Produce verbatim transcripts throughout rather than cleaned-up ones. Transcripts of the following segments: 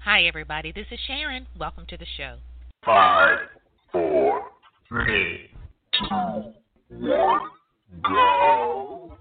Hi, everybody. This is Sharon. Welcome to the show. Five, four, three, two, one, go.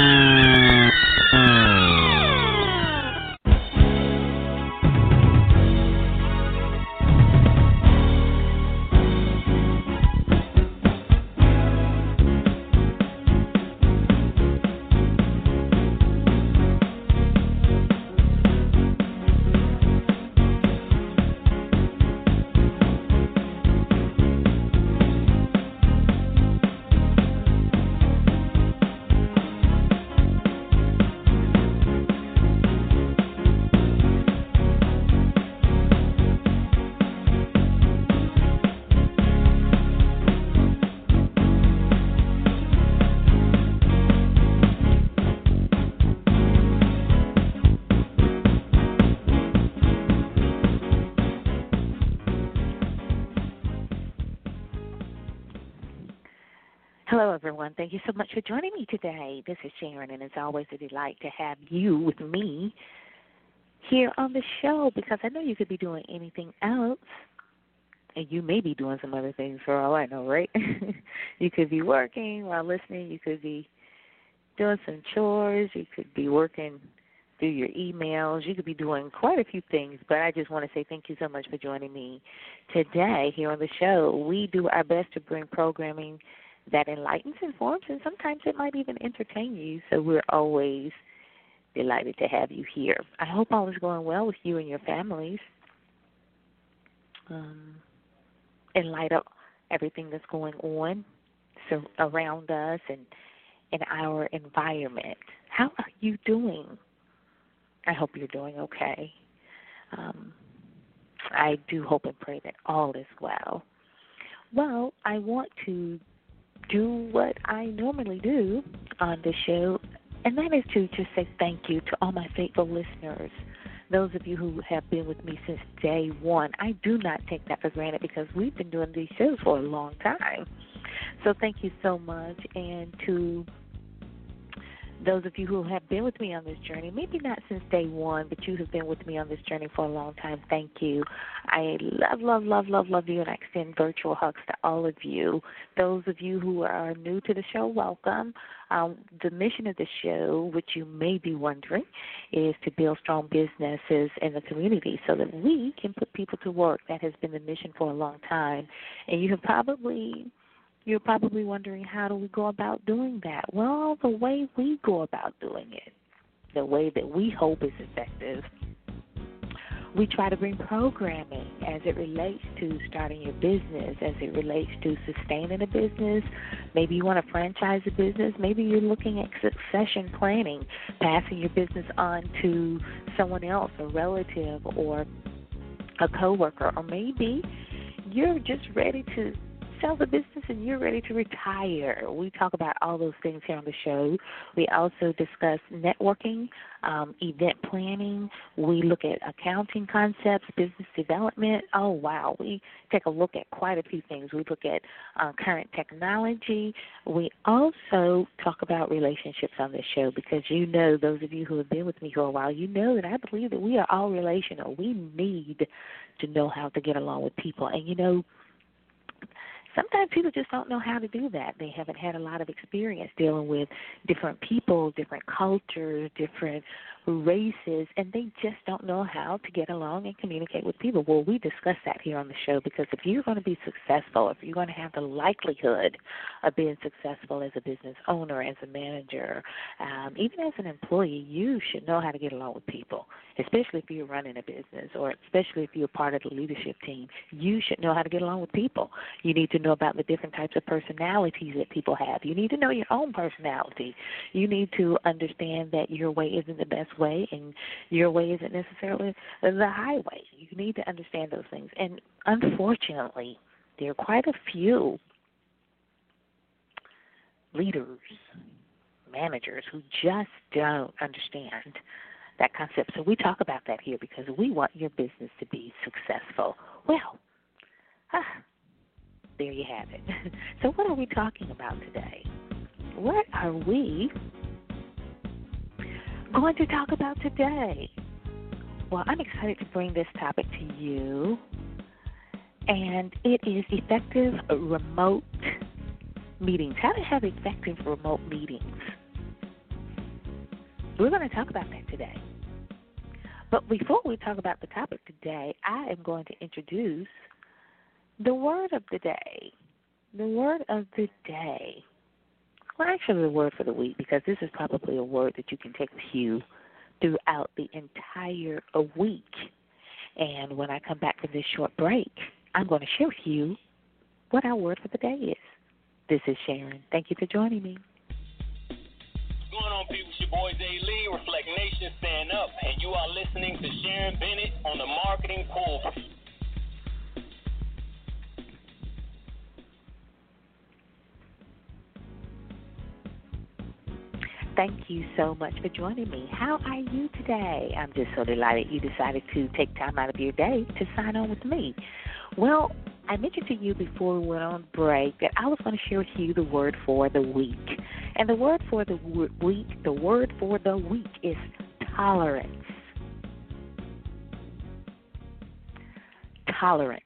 Hello, everyone. Thank you so much for joining me today. This is Sharon, and it's always a delight to have you with me here on the show because I know you could be doing anything else, and you may be doing some other things for all I know, right? You could be working while listening. You could be doing some chores. You could be working through your emails. You could be doing quite a few things, but I just want to say thank you so much for joining me today here on the show. We do our best to bring programming that enlightens, informs, and sometimes it might even entertain you. So we're always delighted to have you here. I hope all is going well with you and your families um, in light of everything that's going on so around us and in our environment. How are you doing? I hope you're doing okay. Um, I do hope and pray that all is well. Well, I want to do what I normally do on the show, and that is to just say thank you to all my faithful listeners, those of you who have been with me since day one. I do not take that for granted because we've been doing these shows for a long time. So thank you so much, and to those of you who have been with me on this journey, maybe not since day one, but you have been with me on this journey for a long time, thank you. I love, love, love, love, love you, and I extend virtual hugs to all of you. Those of you who are new to the show, welcome. Um, the mission of the show, which you may be wondering, is to build strong businesses in the community so that we can put people to work. That has been the mission for a long time, and you have probably... You're probably wondering, how do we go about doing that? Well, the way we go about doing it, the way that we hope is effective, we try to bring programming as it relates to starting your business, as it relates to sustaining a business. Maybe you want to franchise a business. Maybe you're looking at succession planning, passing your business on to someone else, a relative or a coworker, or maybe you're just ready to sell the business and you're ready to retire. We talk about all those things here on the show. We also discuss networking, um, event planning. We look at accounting concepts, business development. Oh, wow. We take a look at quite a few things. We look at uh, current technology. We also talk about relationships on this show because you know, those of you who have been with me for a while, you know that I believe that we are all relational. We need to know how to get along with people. And, you know, sometimes people just don't know how to do that. They haven't had a lot of experience dealing with different people, different cultures, different races, and they just don't know how to get along and communicate with people. Well, we discuss that here on the show because if you're going to be successful, if you're going to have the likelihood of being successful as a business owner, as a manager, um, even as an employee, you should know how to get along with people, especially if you're running a business or especially if you're part of the leadership team. You should know how to get along with people. You need to know about the different types of personalities that people have. You need to know your own personality. You need to understand that your way isn't the best way and your way isn't necessarily the highway. You need to understand those things. And unfortunately, there are quite a few leaders, managers who just don't understand that concept. So we talk about that here because we want your business to be successful. Well, ah, there you have it. So what are we talking about today? What are we going to talk about today? Well, I'm excited to bring this topic to you, and it is effective remote meetings. How to have effective remote meetings. We're going to talk about that today. But before we talk about the topic today, I am going to introduce the word of the day. The word of the day. Well, actually the word for the week, because this is probably a word that you can take with you throughout the entire week. And when I come back from this short break, I'm going to share with you what our word for the day is. This is Sharon. Thank you for joining me. What's going on, people? It's your boy Jay Lee, Reflect Nation, stand up, and you are listening to Sharon Bennett on the Marketing Pulpit. Thank you so much for joining me. How are you today? I'm just so delighted you decided to take time out of your day to sign on with me. Well, I mentioned to you before we went on break that I was going to share with you the word for the week. And the word for the week, the word for the week is tolerance. Tolerance.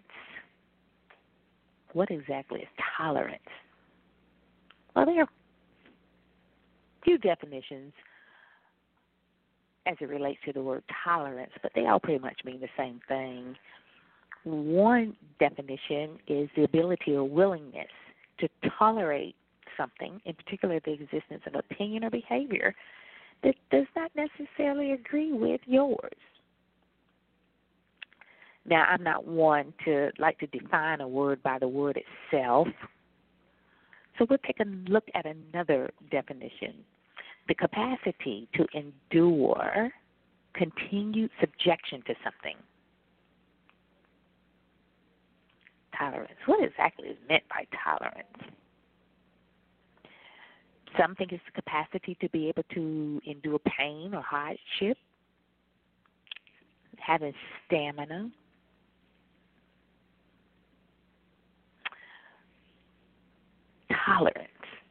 What exactly is tolerance? Well, there are few definitions as it relates to the word tolerance, but they all pretty much mean the same thing. One definition is the ability or willingness to tolerate something, in particular the existence of opinion or behavior that does not necessarily agree with yours. Now, I'm not one to like to define a word by the word itself, so we'll take a look at another definition. The capacity to endure continued subjection to something. Tolerance. What exactly is meant by tolerance? Some think it's the capacity to be able to endure pain or hardship, having stamina, tolerance.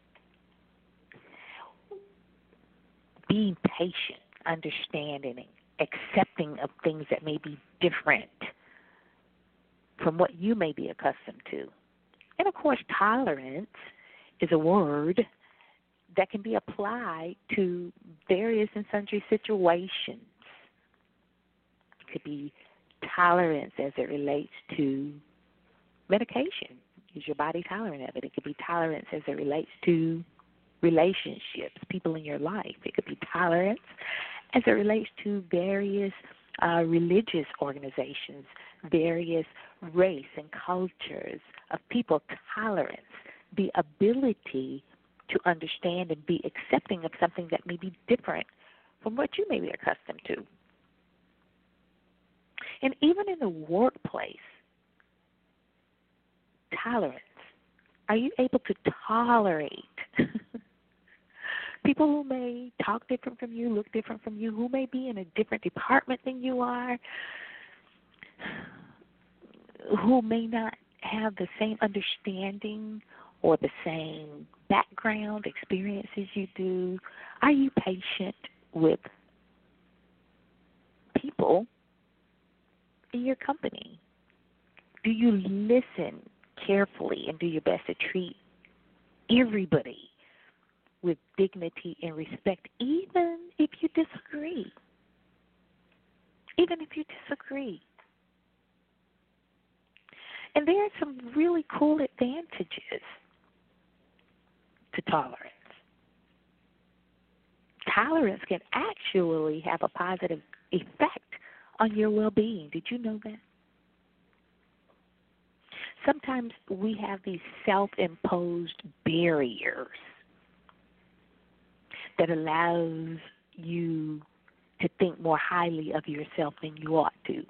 Being patient, understanding, accepting of things that may be different from what you may be accustomed to. And, of course, tolerance is a word that can be applied to various and sundry situations. It could be tolerance as it relates to medication. Is your body tolerant of it? It could be tolerance as it relates to relationships, people in your life. It could be tolerance as it relates to various uh, religious organizations, various race and cultures of people. Tolerance, the ability to understand and be accepting of something that may be different from what you may be accustomed to. And even in the workplace, tolerance. Are you able to tolerate people who may talk different from you, look different from you, who may be in a different department than you are, who may not have the same understanding or the same background experiences you do? Are you patient with people in your company? Do you listen carefully and do your best to treat everybody with dignity and respect, even if you disagree? Even if you disagree. And there are some really cool advantages to tolerance. Tolerance can actually have a positive effect on your well-being. Did you know that? Sometimes we have these self-imposed barriers that allows you to think more highly of yourself than you ought to.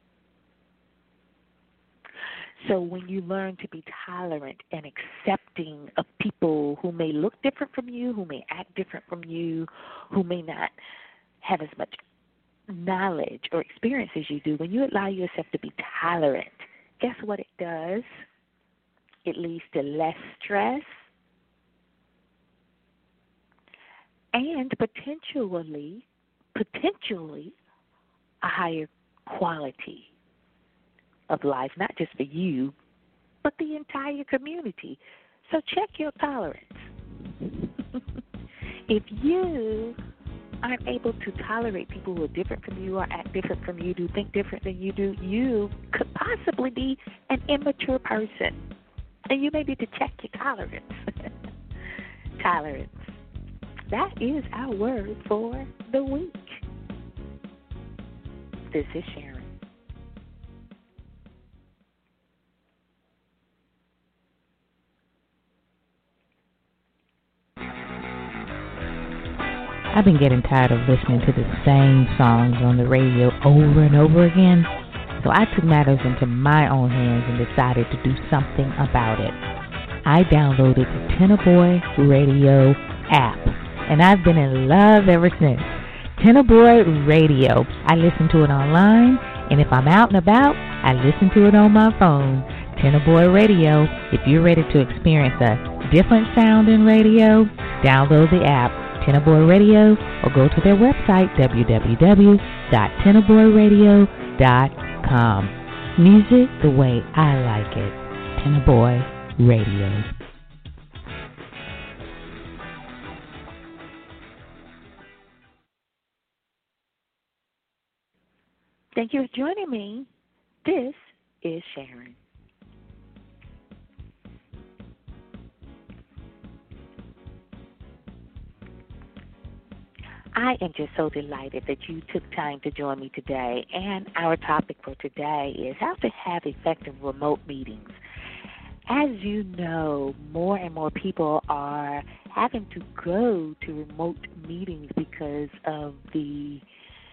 So when you learn to be tolerant and accepting of people who may look different from you, who may act different from you, who may not have as much knowledge or experience as you do, when you allow yourself to be tolerant, guess what it does? It leads to less stress and potentially, potentially a higher quality of life, not just for you, but the entire community. So check your tolerance. If you aren't able to tolerate people who are different from you or act different from you, do think different than you do, you could possibly be an immature person. And you may need to check your tolerance. Tolerance. That is our word for the week. This is Sharon. I've been getting tired of listening to the same songs on the radio over and over again, so I took matters into my own hands and decided to do something about it. I downloaded the Tenor Boy Radio app, and I've been in love ever since. Tenor Boy Radio. I listen to it online, and if I'm out and about, I listen to it on my phone. Tenor Boy Radio. If you're ready to experience a different sound in radio, download the app. Tenor Boy Radio, or go to their website, w w w dot tenor boy radio dot com. Music the way I like it. Tenor Boy Radio. Thank you for joining me. This is Sharon. I am just so delighted that you took time to join me today. And our topic for today is how to have effective remote meetings. As you know, more and more people are having to go to remote meetings because of the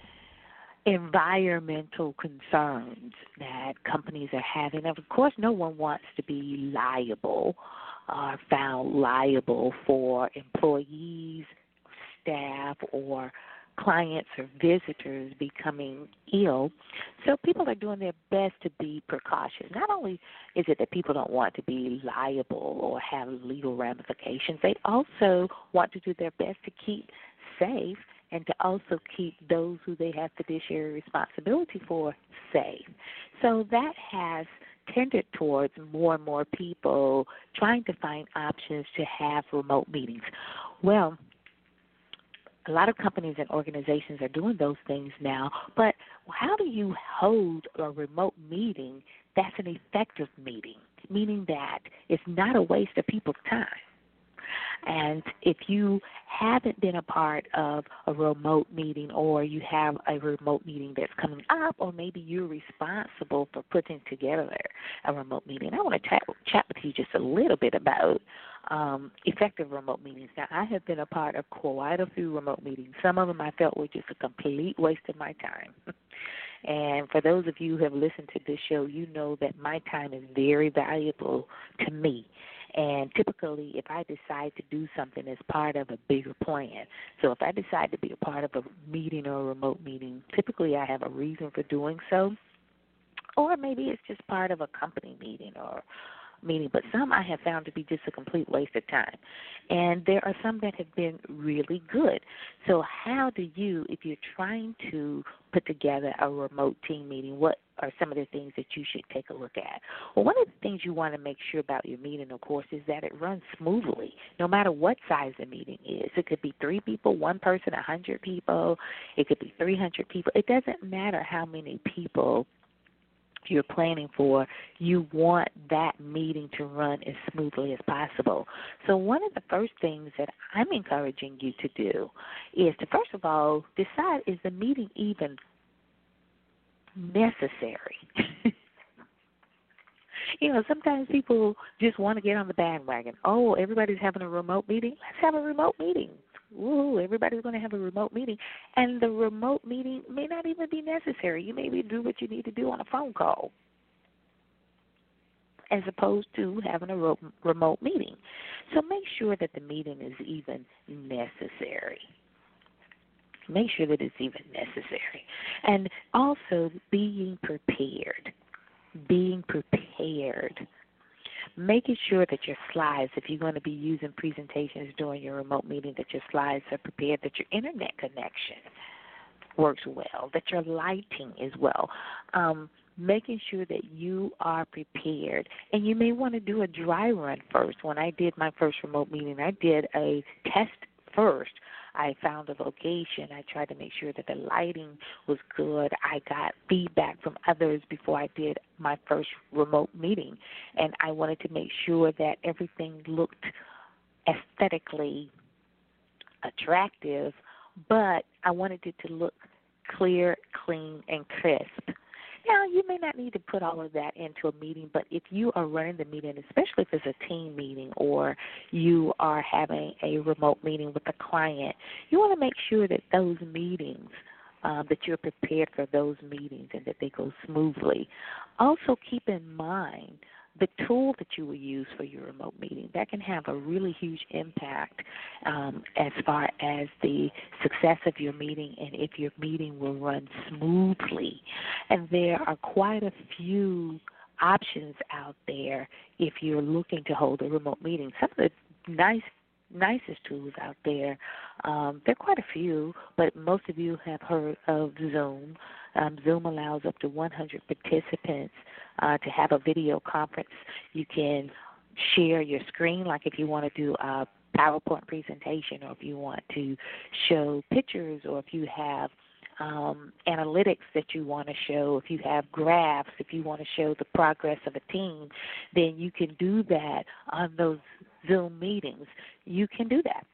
environmental concerns that companies are having. And of course, no one wants to be liable or found liable for employees, staff, or clients or visitors becoming ill. So people are doing their best to be precautious. Not only is it that people don't want to be liable or have legal ramifications, they also want to do their best to keep safe and to also keep those who they have fiduciary responsibility for safe. So that has tended towards more and more people trying to find options to have remote meetings. Well, a lot of companies and organizations are doing those things now, but how do you hold a remote meeting that's an effective meeting, meaning that it's not a waste of people's time? And if you haven't been a part of a remote meeting, or you have a remote meeting that's coming up, or maybe you're responsible for putting together a remote meeting, I want to chat, chat with you just a little bit about um, effective remote meetings. Now, I have been a part of quite a few remote meetings. Some of them I felt were just a complete waste of my time. And for those of you who have listened to this show, you know that my time is very valuable to me. And typically, if I decide to do something as part of a bigger plan, so if I decide to be a part of a meeting or a remote meeting, typically I have a reason for doing so. Or maybe it's just part of a company meeting or meeting, but some I have found to be just a complete waste of time. And there are some that have been really good. So how do you, if you're trying to put together a remote team meeting, what are some of the things that you should take a look at? Well, one of the things you want to make sure about your meeting, of course, is that it runs smoothly, no matter what size the meeting is. It could be three people, one person, one hundred people. It could be three hundred people. It doesn't matter how many people you're planning for. You want that meeting to run as smoothly as possible. So one of the first things that I'm encouraging you to do is to, first of all, decide, is the meeting even necessary? You know, sometimes people just want to get on the bandwagon. Oh, everybody's having a remote meeting. Let's have a remote meeting. Woo, everybody's going to have a remote meeting. And the remote meeting may not even be necessary. You maybe do what you need to do on a phone call as opposed to having a ro- remote meeting. So make sure that the meeting is even necessary. Make sure that it's even necessary. And also being prepared. Being prepared. Making sure that your slides, if you're going to be using presentations during your remote meeting, that your slides are prepared, that your internet connection works well, that your lighting is well. Um, making sure that you are prepared. And you may want to do a dry run first. When I did my first remote meeting, I did a test first. I found a location. I tried to make sure that the lighting was good. I got feedback from others before I did my first remote meeting. And I wanted to make sure that everything looked aesthetically attractive, but I wanted it to look clear, clean, and crisp. Now, you may not need to put all of that into a meeting, but if you are running the meeting, especially if it's a team meeting or you are having a remote meeting with a client, you want to make sure that those meetings, um, that you're prepared for those meetings and that they go smoothly. Also, keep in mind the tool that you will use for your remote meeting. That can have a really huge impact um, as far as the success of your meeting and if your meeting will run smoothly. And there are quite a few options out there if you're looking to hold a remote meeting. Some of the nice nicest tools out there, um, there are quite a few, but most of you have heard of Zoom. Um, Zoom allows up to one hundred participants uh, to have a video conference. You can share your screen, like if you want to do a PowerPoint presentation or if you want to show pictures or if you have um, analytics that you want to show, if you have graphs, if you want to show the progress of a team, then you can do that on those Zoom meetings. You can do that.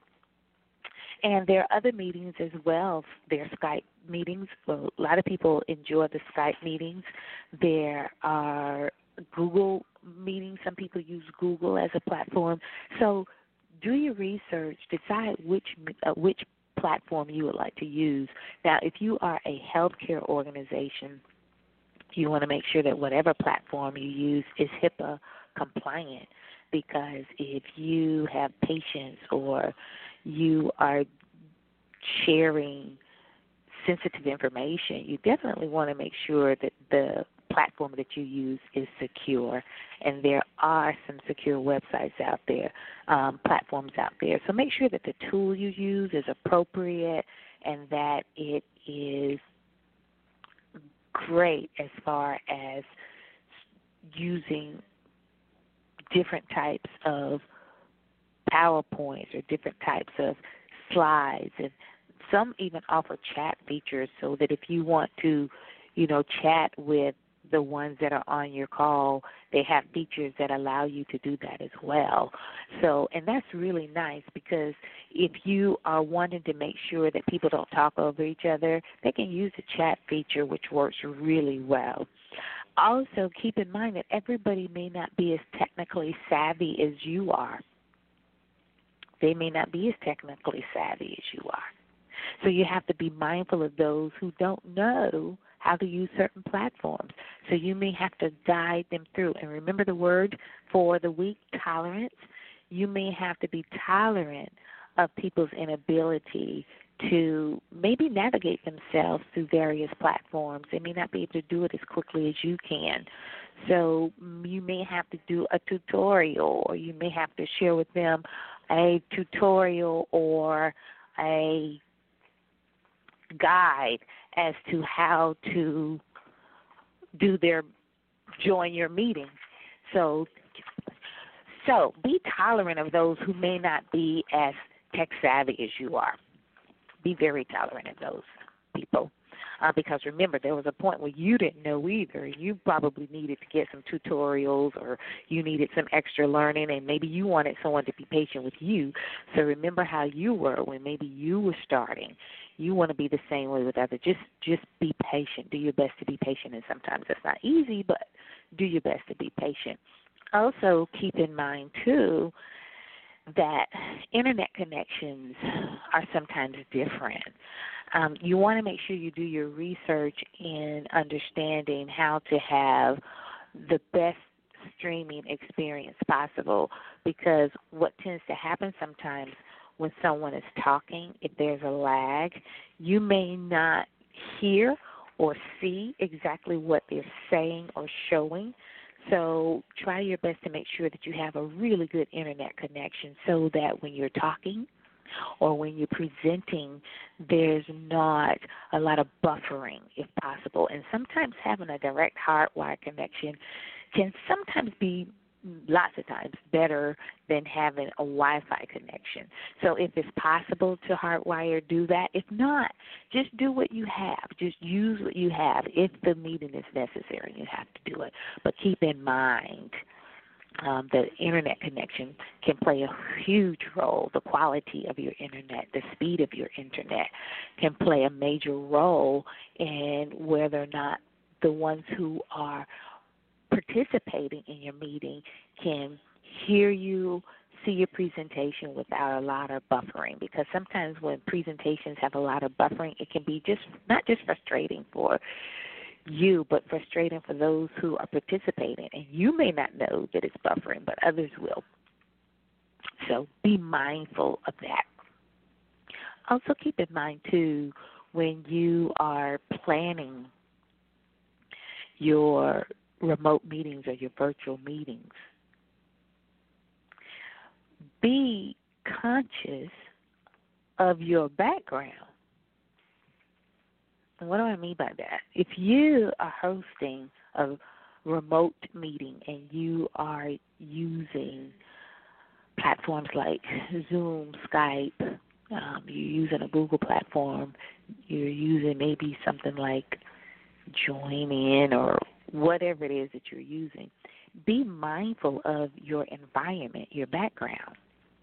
And there are other meetings as well. There are Skype meetings. Well, a lot of people enjoy the Skype meetings. There are Google meetings. Some people use Google as a platform. So do your research. Decide which uh, which platform you would like to use. Now, if you are a healthcare organization, you want to make sure that whatever platform you use is HIPAA compliant, because if you have patients or you are sharing sensitive information, you definitely want to make sure that the platform that you use is secure. And there are some secure websites out there, um, platforms out there. So make sure that the tool you use is appropriate and that it is great as far as using different types of PowerPoints or different types of slides, and some even offer chat features so that if you want to, you know, chat with the ones that are on your call, they have features that allow you to do that as well. So, and that's really nice because if you are wanting to make sure that people don't talk over each other, they can use the chat feature, which works really well. Also, keep in mind that everybody may not be as technically savvy as you are. They may not be as technically savvy as you are. So you have to be mindful of those who don't know how to use certain platforms. So you may have to guide them through. And remember the word for the week, tolerance. You may have to be tolerant of people's inability to maybe navigate themselves through various platforms. They may not be able to do it as quickly as you can. So you may have to do a tutorial, or you may have to share with them a tutorial or a guide as to how to do their join your meeting. So so be tolerant of those who may not be as tech savvy as you are. Be very tolerant of those people. Uh, because remember, there was a point where you didn't know either. You probably needed to get some tutorials, or you needed some extra learning, and maybe you wanted someone to be patient with you. So remember how you were when maybe you were starting. You want to be the same way with others. Just just be patient. Do your best to be patient, and sometimes that's not easy, but do your best to be patient. Also, keep in mind, too, that internet connections are sometimes different. Um, you want to make sure you do your research in understanding how to have the best streaming experience possible, because what tends to happen sometimes when someone is talking, if there's a lag, you may not hear or see exactly what they're saying or showing. So try your best to make sure that you have a really good internet connection so that when you're talking, or when you're presenting, there's not a lot of buffering, if possible. And sometimes having a direct hardwire connection can sometimes be, lots of times, better than having a Wi-Fi connection. So if it's possible to hardwire, do that. If not, just do what you have. Just use what you have. If the meeting is necessary, you have to do it. But keep in mind, Um, the internet connection can play a huge role. The quality of your internet, the speed of your internet can play a major role in whether or not the ones who are participating in your meeting can hear you, see your presentation without a lot of buffering. Because sometimes when presentations have a lot of buffering, it can be just not just frustrating for you, but frustrating for those who are participating. And you may not know that it's buffering, but others will. So be mindful of that. Also keep in mind, too, when you are planning your remote meetings or your virtual meetings, be conscious of your background. And what do I mean by that? If you are hosting a remote meeting and you are using platforms like Zoom, Skype, um, you're using a Google platform, you're using maybe something like Join In or whatever it is that you're using, be mindful of your environment, your background.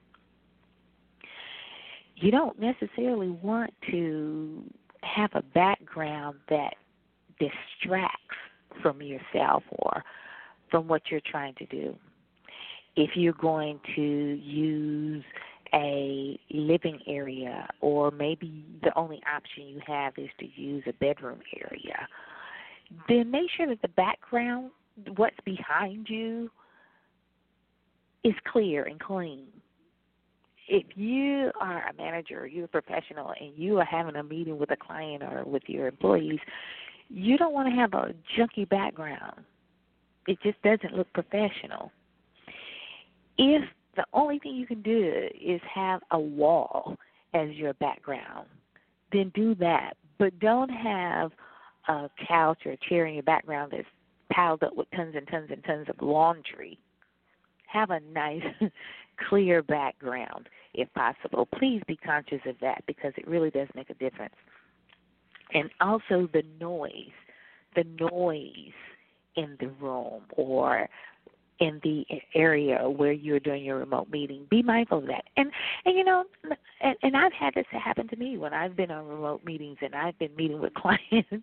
You don't necessarily want to have a background that distracts from yourself or from what you're trying to do. If you're going to use a living area, or maybe the only option you have is to use a bedroom area, then make sure that the background, what's behind you, is clear and clean. If you are a manager, you're a professional, and you are having a meeting with a client or with your employees, you don't want to have a junky background. It just doesn't look professional. If the only thing you can do is have a wall as your background, then do that. But don't have a couch or a chair in your background that's piled up with tons and tons and tons of laundry. Have a nice, clear background if possible. Please be conscious of that because it really does make a difference. And also the noise, the noise in the room or in the area where you're doing your remote meeting. Be mindful of that. And, and you know, and, and I've had this happen to me when I've been on remote meetings and I've been meeting with clients.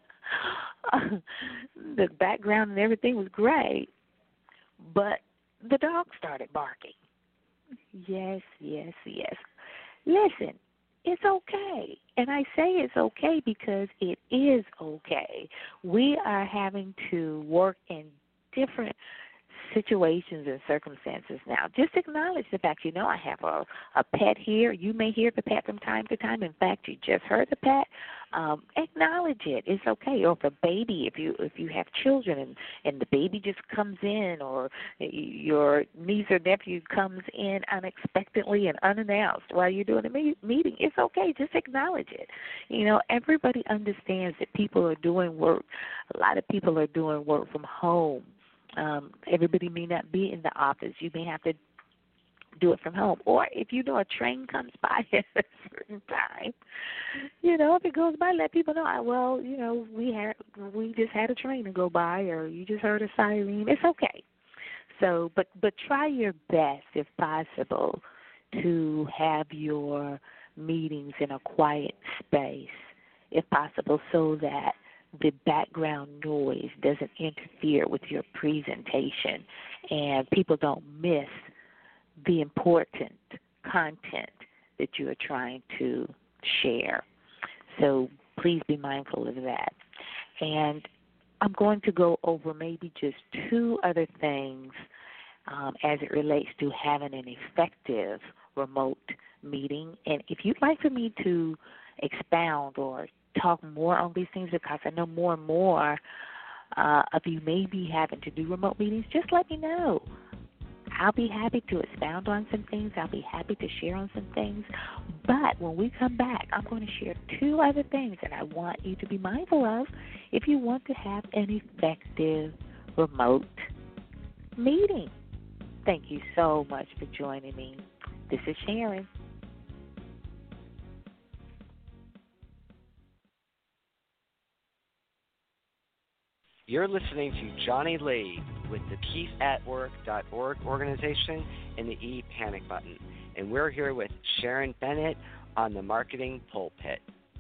The background and everything was great, but the dog started barking. Yes, yes, yes. Listen, it's okay. And I say it's okay because it is okay. We are having to work in different situations and circumstances now. Just acknowledge the fact, you know, I have a, a pet here. You may hear the pet from time to time. In fact, you just heard the pet. Um, acknowledge it. It's okay. Or if a baby, if you if you have children and, and the baby just comes in, or your niece or nephew comes in unexpectedly and unannounced while you're doing a me- meeting, it's okay. Just acknowledge it. You know, everybody understands that people are doing work. A lot of people are doing work from home. Um, everybody may not be in the office. You may have to do it from home. Or if you know a train comes by at a certain time, you know, if it goes by, let people know, well, you know, we had we just had a train to go by, or you just heard a siren. It's okay. So, but but try your best, if possible, to have your meetings in a quiet space, if possible, so that the background noise doesn't interfere with your presentation and people don't miss the important content that you are trying to share. So please be mindful of that. And I'm going to go over maybe just two other things um, as it relates to having an effective remote meeting. And if you'd like for me to expound or talk more on these things, because I know more and more uh, of you may be having to do remote meetings, just let me know. I'll be happy to expound on some things. I'll be happy to share on some things. But when we come back, I'm going to share two other things that I want you to be mindful of if you want to have an effective remote meeting. Thank you so much for joining me. This is Sharon. You're listening to Johnny Lee with the peace at work dot org organization and the e-panic button. And we're here with Sharon Bennett on the Marketing Pulpit.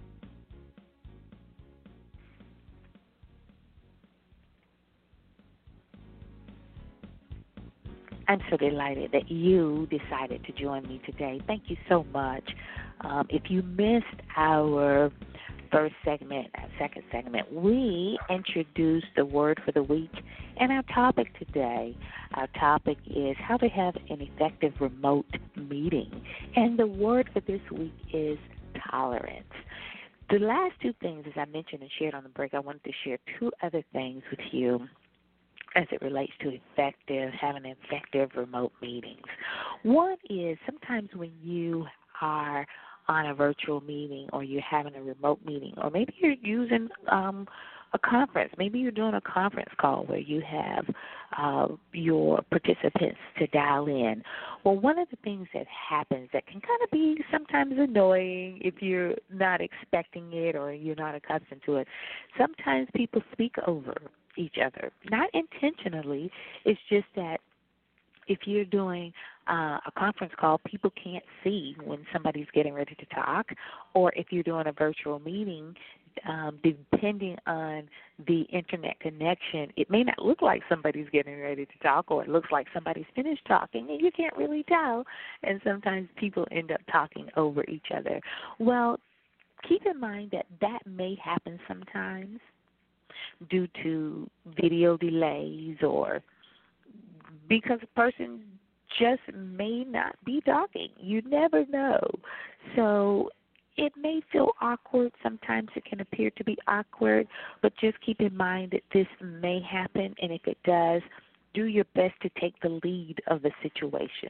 I'm so delighted that you decided to join me today. Thank you so much. Um, if you missed our first segment, our second segment, we introduced the word for the week and our topic today. Our topic is how to have an effective remote meeting. And the word for this week is tolerance. The last two things, as I mentioned and shared on the break, I wanted to share two other things with you as it relates to effective, having effective remote meetings. One is sometimes when you are on a virtual meeting or you're having a remote meeting, or maybe you're using um, a conference. Maybe you're doing a conference call where you have uh, your participants to dial in. Well, one of the things that happens that can kind of be sometimes annoying if you're not expecting it or you're not accustomed to it, sometimes people speak over each other. Not intentionally, it's just that if you're doing uh, a conference call, people can't see when somebody's getting ready to talk, or if you're doing a virtual meeting, um, depending on the internet connection, it may not look like somebody's getting ready to talk, or it looks like somebody's finished talking, and you can't really tell, and sometimes people end up talking over each other. Well, keep in mind that that may happen sometimes due to video delays or because a person just may not be talking. You never know. So it may feel awkward. Sometimes it can appear to be awkward, but just keep in mind that this may happen, and if it does, do your best to take the lead of the situation.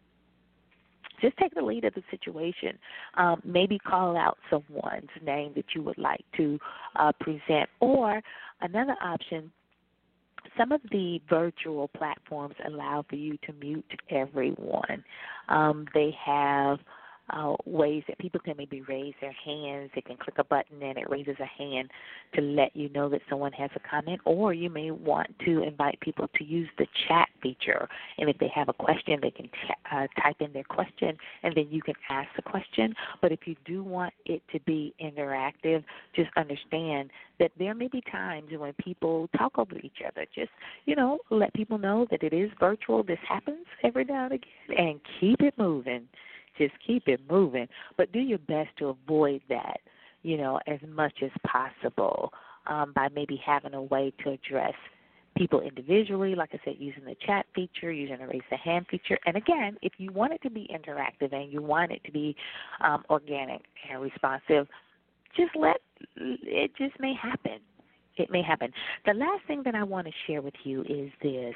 Just take the lead of the situation. Um, maybe call out someone's name that you would like to uh, present. Or another option, some of the virtual platforms allow for you to mute everyone. Um, they have uh, ways that people can maybe raise their hands. They can click a button and it raises a hand to let you know that someone has a comment. Or you may want to invite people to use the chat feature. And if they have a question, they can ch- uh, type in their question, and then you can ask the question. But if you do want it to be interactive, just understand that there may be times when people talk over each other. Just, you know, let people know that it is virtual. This happens every now and again, and keep it moving. Just keep it moving. But do your best to avoid that, you know, as much as possible um, by maybe having a way to address people individually, like I said, using the chat feature, using the raise the hand feature. And again, if you want it to be interactive and you want it to be um, organic and responsive, just let it just may happen. It may happen. The last thing that I want to share with you is this.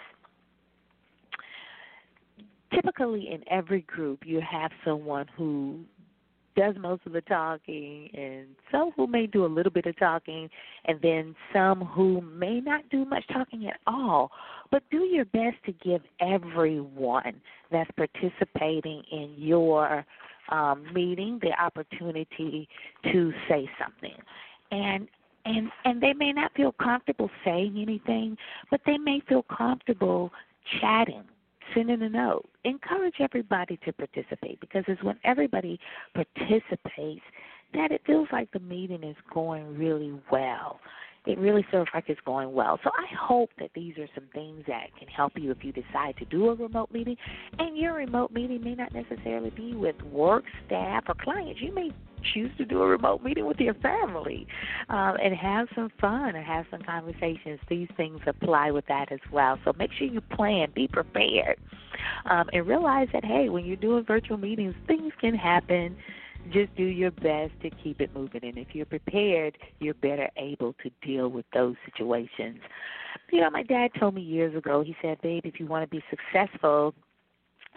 Typically in every group you have someone who does most of the talking and some who may do a little bit of talking and then some who may not do much talking at all. But do your best to give everyone that's participating in your um, meeting the opportunity to say something. And and and they may not feel comfortable saying anything, but they may feel comfortable chatting, sending a note. Encourage everybody to participate, because it's when everybody participates that it feels like the meeting is going really well. It really feels like it's going well. So I hope that these are some things that can help you if you decide to do a remote meeting. And your remote meeting may not necessarily be with work, staff, or clients. You may choose to do a remote meeting with your family um, and have some fun and have some conversations. These things apply with that as well. So make sure you plan, be prepared, um, and realize that, hey, when you're doing virtual meetings, things can happen. Just do your best to keep it moving. And if you're prepared, you're better able to deal with those situations. You know, my dad told me years ago, he said, babe, if you want to be successful,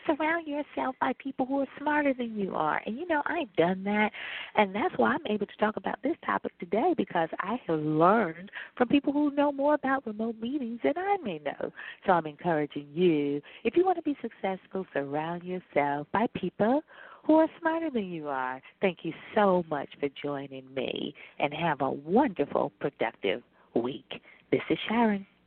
surround yourself by people who are smarter than you are. And, you know, I've done that, and that's why I'm able to talk about this topic today, because I have learned from people who know more about remote meetings than I may know. So I'm encouraging you, if you want to be successful, surround yourself by people who are smarter than you are. Thank you so much for joining me, and have a wonderful, productive week. This is Sharon.